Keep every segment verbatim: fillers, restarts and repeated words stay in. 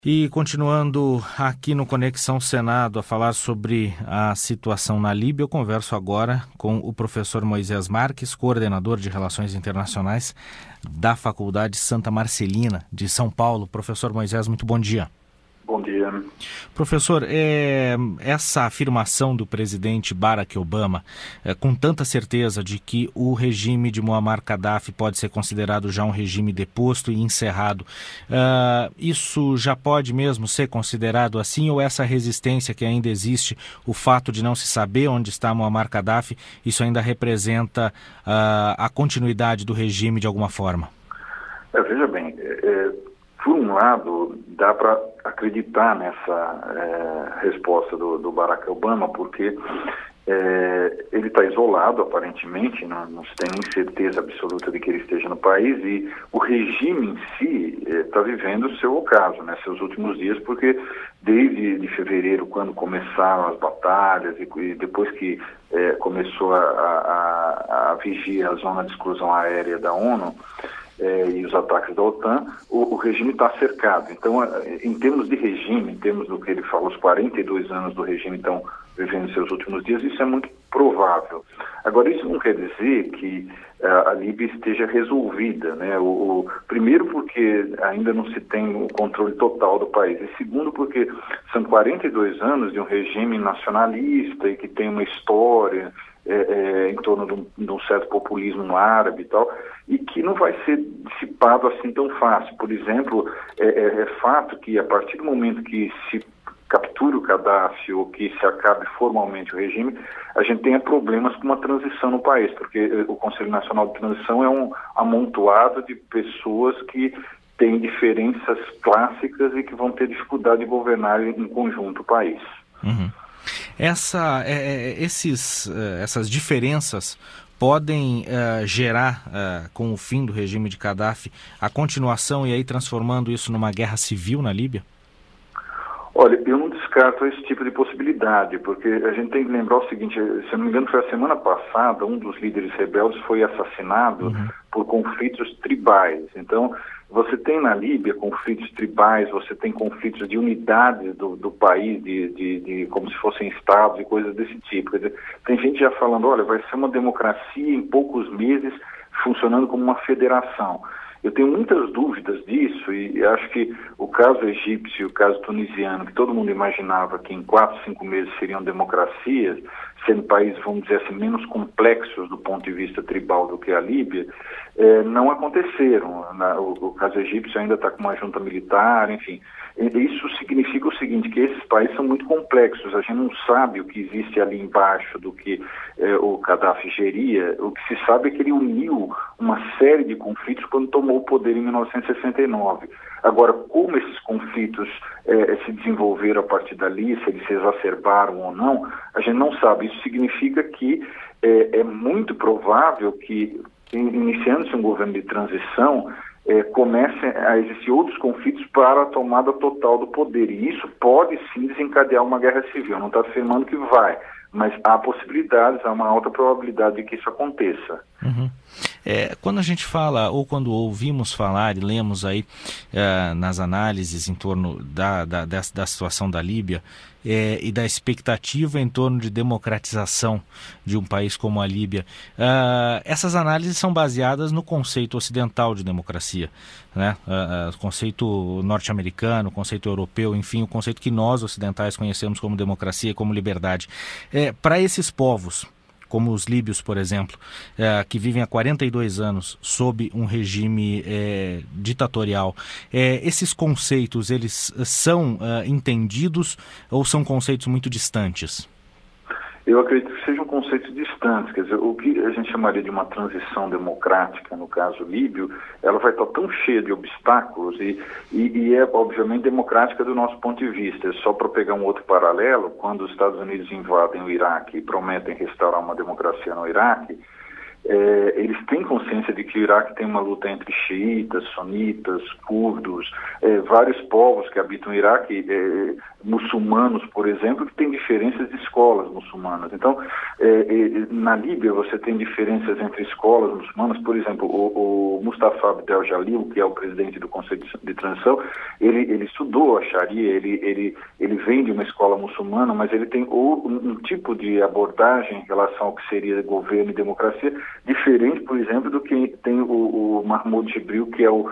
E continuando aqui no Conexão Senado a falar sobre a situação na Líbia, eu converso agora com o professor Moisés Marques, coordenador de Relações Internacionais da Faculdade Santa Marcelina de São Paulo. Professor Moisés, muito bom dia. Bom dia. Professor, é, essa afirmação do presidente Barack Obama, é, com tanta certeza de que o regime de Muammar Gaddafi pode ser considerado já um regime deposto e encerrado, uh, isso já pode mesmo ser considerado assim, ou essa resistência que ainda existe, o fato de não se saber onde está Muammar Gaddafi, isso ainda representa uh, a continuidade do regime de alguma forma? É, veja bem, é, por um lado, dá para acreditar nessa é, resposta do, do Barack Obama, porque é, ele está isolado, aparentemente, não, não se tem nem certeza absoluta de que ele esteja no país, e o regime em si está é, vivendo o seu ocaso, né, seus últimos dias, porque desde de fevereiro, quando começaram as batalhas, e, e depois que é, começou a, a, a vigia a zona de exclusão aérea da ONU, É, e os ataques da OTAN, o, o regime está cercado. Então, em termos de regime, em termos do que ele falou, os quarenta e dois anos do regime estão vivendo seus últimos dias, isso é muito provável. Agora, isso não quer dizer que uh, a Líbia esteja resolvida, né? O, o, primeiro porque ainda não se tem o controle total do país, e segundo porque são quarenta e dois anos de um regime nacionalista e que tem uma história É, é, em torno de um, de um certo populismo árabe e tal, e que não vai ser dissipado assim tão fácil. Por exemplo, é, é, é fato que a partir do momento que se capture o Gaddafi ou que se acabe formalmente o regime, a gente tenha problemas com uma transição no país, porque o Conselho Nacional de Transição é um amontoado de pessoas que têm diferenças clássicas e que vão ter dificuldade de governar em conjunto o país. Uhum. Essa, é, esses, essas diferenças podem uh, gerar, uh, com o fim do regime de Gaddafi, a continuação e aí transformando isso numa guerra civil na Líbia? Olha, eu não descarto esse tipo de possibilidade, porque a gente tem que lembrar o seguinte, se eu não me engano foi a semana passada, um dos líderes rebeldes foi assassinado uhum. por conflitos tribais. Então, você tem na Líbia conflitos tribais, você tem conflitos de unidades do, do país, de, de, de, como se fossem estados e coisas desse tipo. Quer dizer, tem gente já falando, olha, vai ser uma democracia em poucos meses funcionando como uma federação. Eu tenho muitas dúvidas disso e acho que o caso egípcio e o caso tunisiano, que todo mundo imaginava que em quatro, cinco meses seriam democracias, sendo países, vamos dizer assim, menos complexos do ponto de vista tribal do que a Líbia, eh, não aconteceram. Na, o, o caso egípcio ainda está com uma junta militar, enfim. Isso significa o seguinte, que esses países são muito complexos, a gente não sabe o que existe ali embaixo do que eh, o Gaddafi geria, o que se sabe é que ele uniu uma série de conflitos quando tomou o poder em mil novecentos e sessenta e nove. Agora, como esses conflitos eh, se desenvolveram a partir dali, se eles se exacerbaram ou não, a gente não sabe. Isso significa que eh, é muito provável que, iniciando-se um governo de transição, É, comecem a existir outros conflitos para a tomada total do poder. E isso pode sim desencadear uma guerra civil. Não está afirmando que vai, mas há possibilidades, há uma alta probabilidade de que isso aconteça. Uhum. É, quando a gente fala, ou quando ouvimos falar e lemos aí é, nas análises em torno da, da, da, da situação da Líbia é, e da expectativa em torno de democratização de um país como a Líbia, é, essas análises são baseadas no conceito ocidental de democracia, né? É, o conceito norte-americano, o conceito europeu, enfim, o conceito que nós ocidentais conhecemos como democracia, como liberdade. É, para esses povos, como os líbios, por exemplo, é, que vivem há quarenta e dois anos sob um regime é, ditatorial, é, esses conceitos, eles são é, entendidos ou são conceitos muito distantes? Eu acredito que sejam conceitos distantes, quer dizer, o que a gente chamaria de uma transição democrática, no caso líbio, ela vai estar tão cheia de obstáculos e, e, e é, obviamente, democrática do nosso ponto de vista. Só para pegar um outro paralelo, quando os Estados Unidos invadem o Iraque e prometem restaurar uma democracia no Iraque, É, eles têm consciência de que o Iraque tem uma luta entre xiitas, sunitas, curdos, é, vários povos que habitam o Iraque é, muçulmanos, por exemplo, que têm diferenças de escolas muçulmanas. Então, é, é, na Líbia você tem diferenças entre escolas muçulmanas. Por exemplo, o, o Mustafa Abdel Jalil, que é o presidente do Conselho de Transição, ele, ele estudou a Sharia, ele, ele, ele vem de uma escola muçulmana, mas ele tem um, um tipo de abordagem em relação ao que seria governo e democracia, diferente, por exemplo, do que tem o, o Mahmoud Jibril, que é o,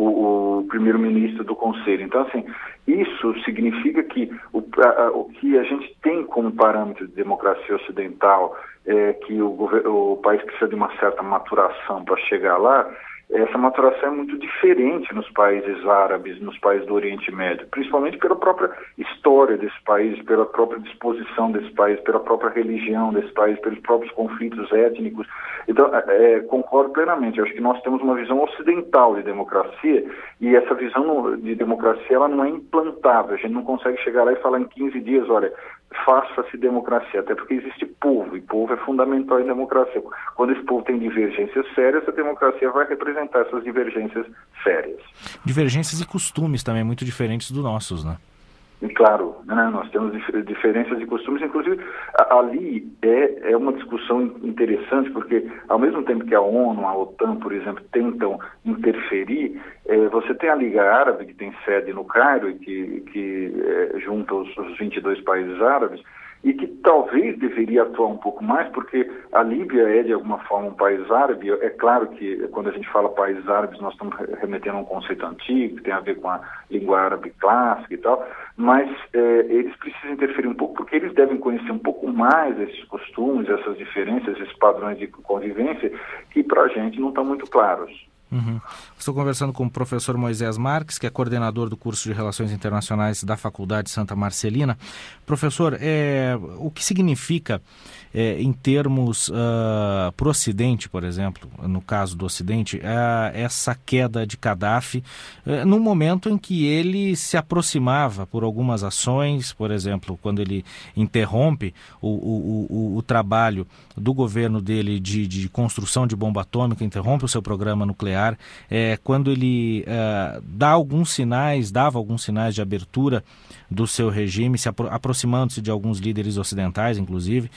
o, o primeiro-ministro do Conselho. Então, assim, isso significa que o, a, o que a gente tem como parâmetro de democracia ocidental é que o, o país precisa de uma certa maturação para chegar lá. Essa maturação é muito diferente nos países árabes, nos países do Oriente Médio, principalmente pela própria história desse país, pela própria disposição desse país, pela própria religião desse país, pelos próprios conflitos étnicos. Então, é, concordo plenamente. Eu acho que nós temos uma visão ocidental de democracia e essa visão de democracia ela não é implantável. A gente não consegue chegar lá e falar em quinze dias, olha, faça-se democracia, até porque existe povo, e povo é fundamental em democracia. Quando esse povo tem divergências sérias, a democracia vai representar essas divergências sérias. Divergências e costumes também muito diferentes dos nossos, né? E claro, né, nós temos dif- diferenças de costumes, inclusive a, ali é, é uma discussão interessante, porque ao mesmo tempo que a ONU, a OTAN, por exemplo, tentam interferir, é, você tem a Liga Árabe, que tem sede no Cairo e que, que é, junta os, os vinte e dois países árabes, e que talvez deveria atuar um pouco mais, porque a Líbia é, de alguma forma, um país árabe. É claro que, quando a gente fala países árabes, nós estamos remetendo a um conceito antigo, que tem a ver com a língua árabe clássica e tal, mas é, eles precisam interferir um pouco, porque eles devem conhecer um pouco mais esses costumes, essas diferenças, esses padrões de convivência, que para a gente não estão muito claros. Uhum. Estou conversando com o professor Moisés Marques, que é coordenador do curso de Relações Internacionais da Faculdade Santa Marcelina. Professor, é, o que significa, é, em termos uh, para o Ocidente, por exemplo, no caso do Ocidente, uh, essa queda de Gaddafi, uh, num momento em que ele se aproximava por algumas ações, por exemplo, quando ele interrompe o, o, o, o trabalho do governo dele de, de construção de bomba atômica, interrompe o seu programa nuclear, É, quando ele é, dá alguns sinais, dava alguns sinais de abertura do seu regime, se apro- aproximando-se de alguns líderes ocidentais, inclusive,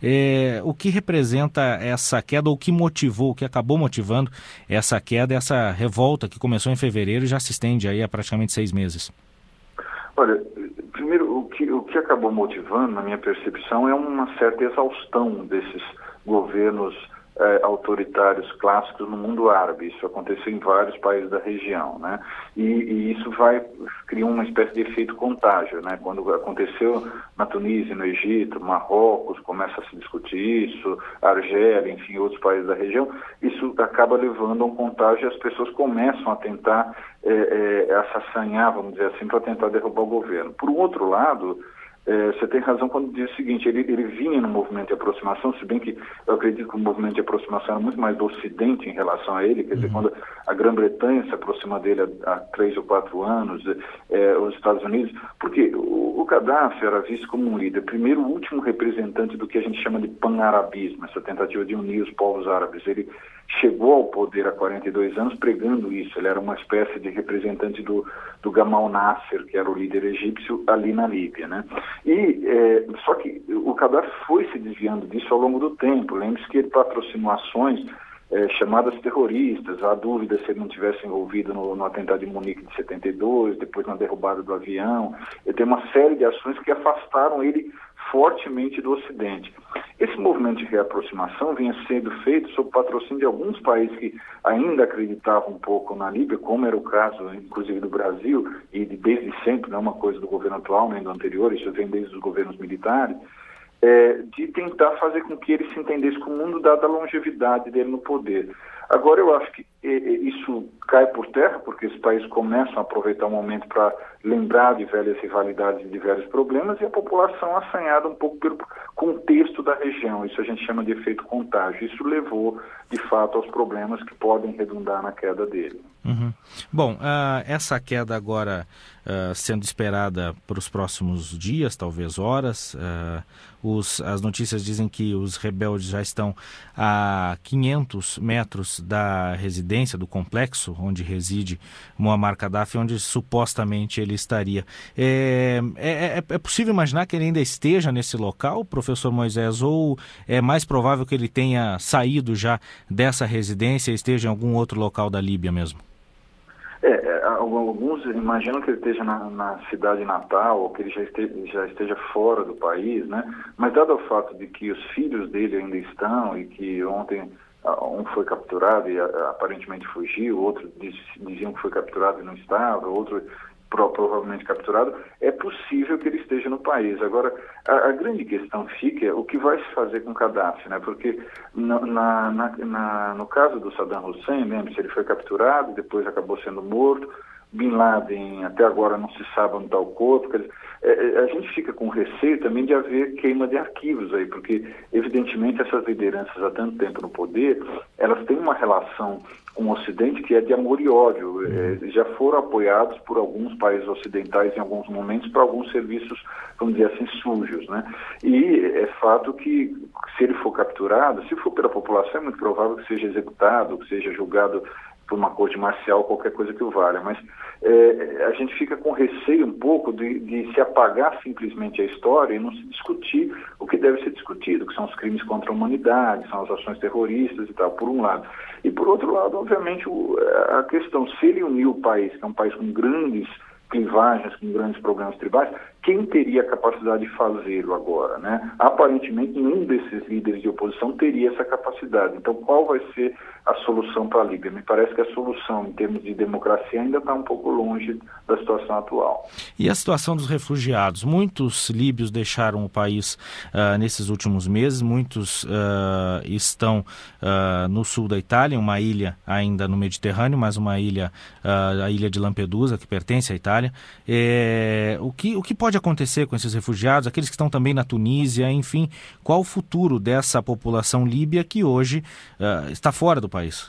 é, o que representa essa queda, ou o que motivou, o que acabou motivando essa queda, essa revolta que começou em fevereiro e já se estende aí há praticamente seis meses? Olha, primeiro, o que, o que acabou motivando, na minha percepção, é uma certa exaustão desses governos Eh, autoritários clássicos no mundo árabe. Isso aconteceu em vários países da região, né? E, e isso vai criar uma espécie de efeito contágio, né? Quando aconteceu na Tunísia, no Egito, Marrocos, começa a se discutir isso, Argélia, enfim, outros países da região, isso acaba levando a um contágio e as pessoas começam a tentar eh, eh, assassinaar, vamos dizer assim, para tentar derrubar o governo. Por um outro lado, É, você tem razão quando diz o seguinte, ele, ele vinha no movimento de aproximação, se bem que eu acredito que o movimento de aproximação era muito mais do Ocidente em relação a ele, quer dizer, quando a Grã-Bretanha se aproxima dele há, há três ou quatro anos, é, os Estados Unidos, porque o, o Gaddafi era visto como um líder, primeiro o último representante do que a gente chama de pan-arabismo, essa tentativa de unir os povos árabes. Ele chegou ao poder há quarenta e dois anos pregando isso, ele era uma espécie de representante do, do Gamal Nasser, que era o líder egípcio ali na Líbia, né? E, é, só que o Gaddafi foi se desviando disso ao longo do tempo. Lembre-se que ele patrocinou ações é, chamadas terroristas. Há dúvida se ele não tivesse envolvido no, no atentado de Munique de setenta e dois, depois na derrubada do avião. Ele tem uma série de ações que afastaram ele fortemente do Ocidente. Esse movimento de reaproximação vinha sendo feito sob patrocínio de alguns países que ainda acreditavam um pouco na Líbia, como era o caso, inclusive, do Brasil, e de, desde sempre, não é uma coisa do governo atual, nem do anterior, isso vem desde os governos militares, é, de tentar fazer com que ele se entendesse com o mundo, dada a longevidade dele no poder. Agora, eu acho que e, e, isso cai por terra, porque esses países começam a aproveitar o momento para lembrar de velhas rivalidades e de velhos problemas, e a população assanhada um pouco pelo contexto da região. Isso a gente chama de efeito contágio. Isso levou, de fato, aos problemas que podem redundar na queda dele. Uhum. Bom, uh, essa queda agora uh, sendo esperada para os próximos dias, talvez horas, uh, os, as notícias dizem que os rebeldes já estão a quinhentos metros dados da residência, do complexo onde reside Muammar Gaddafi, onde supostamente ele estaria. É, é, é possível imaginar que ele ainda esteja nesse local, professor Moisés, ou é mais provável que ele tenha saído já dessa residência e esteja em algum outro local da Líbia mesmo? É, alguns imaginam que ele esteja na, na cidade natal, ou que ele já esteja, já esteja fora do país, né? Mas dado o fato de que os filhos dele ainda estão e que ontem um foi capturado e aparentemente fugiu, outro diz, diziam que foi capturado e não estava, outro pro, provavelmente capturado, é possível que ele esteja no país. Agora, a, a grande questão fica o que vai se fazer com Gaddafi, né? Porque na, na, na, no caso do Saddam Hussein, lembre-se, ele foi capturado, depois acabou sendo morto. Bin Laden, até agora não se sabe onde está o corpo. Quer dizer, é, a gente fica com receio também de haver queima de arquivos aí, porque evidentemente essas lideranças há tanto tempo no poder, elas têm uma relação com o Ocidente que é de amor e ódio. É, já foram apoiados por alguns países ocidentais em alguns momentos para alguns serviços, vamos dizer assim, sujos, né? E é fato que se ele for capturado, se for pela população, é muito provável que seja executado, que seja julgado por uma corte marcial, qualquer coisa que o valha, mas é, a gente fica com receio um pouco de, de se apagar simplesmente a história e não se discutir o que deve ser discutido, que são os crimes contra a humanidade, são as ações terroristas e tal, por um lado. E por outro lado, obviamente, o, a questão, se ele unir o país, que é um país com grandes clivagens, com grandes problemas tribais, quem teria a capacidade de fazê-lo agora, né? Aparentemente, nenhum desses líderes de oposição teria essa capacidade. Então, qual vai ser a solução para a Líbia? Me parece que a solução, em termos de democracia, ainda está um pouco longe da situação atual. E a situação dos refugiados? Muitos líbios deixaram o país uh, nesses últimos meses, muitos uh, estão uh, no sul da Itália, uma ilha ainda no Mediterrâneo, mas uma ilha, uh, a ilha de Lampedusa, que pertence à Itália. É, o, que, o que pode acontecer com esses refugiados, aqueles que estão também na Tunísia, enfim, qual o futuro dessa população líbia que hoje uh, está fora do país?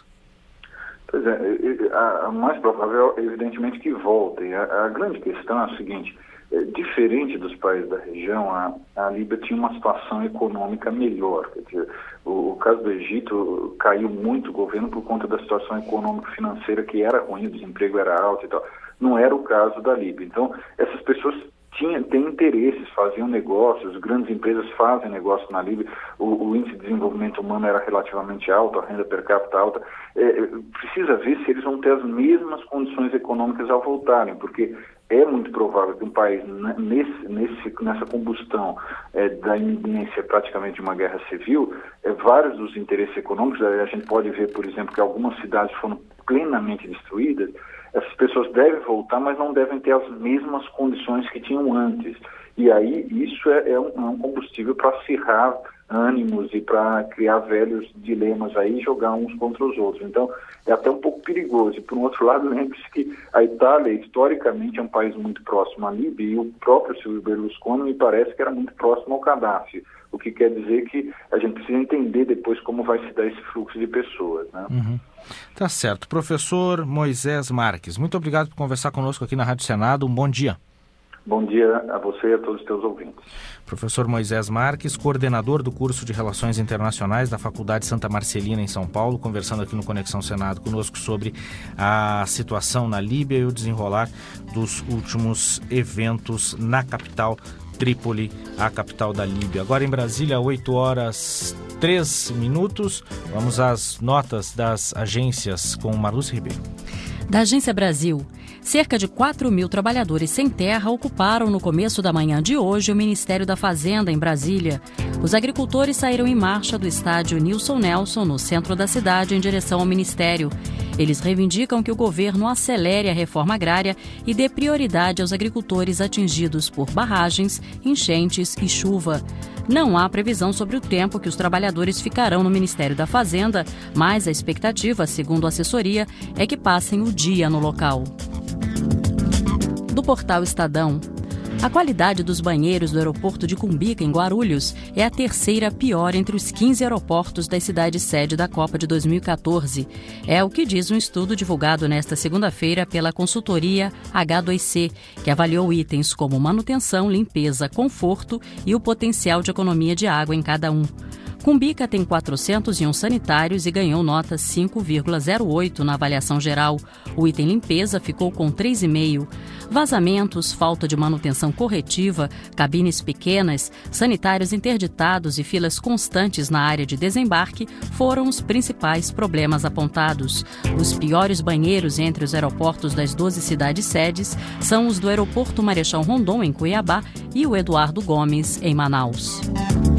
Pois é, a, a mais provável é evidentemente que voltem. A, a grande questão é a seguinte, é, diferente dos países da região, a, a Líbia tinha uma situação econômica melhor. Quer dizer, o, o caso do Egito caiu muito o governo por conta da situação econômico-financeira que era ruim, o desemprego era alto e tal. Não era o caso da Líbia. Então, essas pessoas tinha, tem interesses, faziam negócios, grandes empresas fazem negócio na Líbia, o, o índice de desenvolvimento humano era relativamente alto, a renda per capita alta. É, precisa ver se eles vão ter as mesmas condições econômicas ao voltarem, porque é muito provável que um país nesse, nesse, nessa combustão é, da iminência praticamente de uma guerra civil, é, vários dos interesses econômicos, a gente pode ver, por exemplo, que algumas cidades foram plenamente destruídas. Essas pessoas devem voltar, mas não devem ter as mesmas condições que tinham antes. E aí isso é, é, um, é um combustível para acirrar ânimos e para criar velhos dilemas aí e jogar uns contra os outros. Então é até um pouco perigoso. E por um outro lado, lembre-se que a Itália historicamente é um país muito próximo à Líbia e o próprio Silvio Berlusconi me parece que era muito próximo ao Gaddafi. O que quer dizer que a gente precisa entender depois como vai se dar esse fluxo de pessoas, né? Uhum. Tá certo. Professor Moisés Marques, muito obrigado por conversar conosco aqui na Rádio Senado. Um bom dia. Bom dia a você e a todos os teus ouvintes. Professor Moisés Marques, coordenador do curso de Relações Internacionais da Faculdade Santa Marcelina em São Paulo, conversando aqui no Conexão Senado conosco sobre a situação na Líbia e o desenrolar dos últimos eventos na capital Trípoli, a capital da Líbia. Agora em Brasília, oito horas três minutos. Vamos às notas das agências com Marlúcia Ribeiro. Da Agência Brasil, cerca de quatro mil trabalhadores sem terra ocuparam no começo da manhã de hoje o Ministério da Fazenda em Brasília. Os agricultores saíram em marcha do estádio Nilson Nelson, no centro da cidade, em direção ao Ministério. Eles reivindicam que o governo acelere a reforma agrária e dê prioridade aos agricultores atingidos por barragens, enchentes e chuva. Não há previsão sobre o tempo que os trabalhadores ficarão no Ministério da Fazenda, mas a expectativa, segundo a assessoria, é que passem o dia no local. Do portal Estadão. A qualidade dos banheiros do aeroporto de Cumbica, em Guarulhos, é a terceira pior entre os quinze aeroportos das cidades sede da Copa de dois mil e catorze. É o que diz um estudo divulgado nesta segunda-feira pela consultoria H dois C, que avaliou itens como manutenção, limpeza, conforto e o potencial de economia de água em cada um. Cumbica tem quatrocentos e um sanitários e ganhou nota cinco vírgula zero oito na avaliação geral. O item limpeza ficou com três vírgula cinco. Vazamentos, falta de manutenção corretiva, cabines pequenas, sanitários interditados e filas constantes na área de desembarque foram os principais problemas apontados. Os piores banheiros entre os aeroportos das doze cidades-sedes são os do Aeroporto Marechal Rondon, em Cuiabá, e o Eduardo Gomes, em Manaus.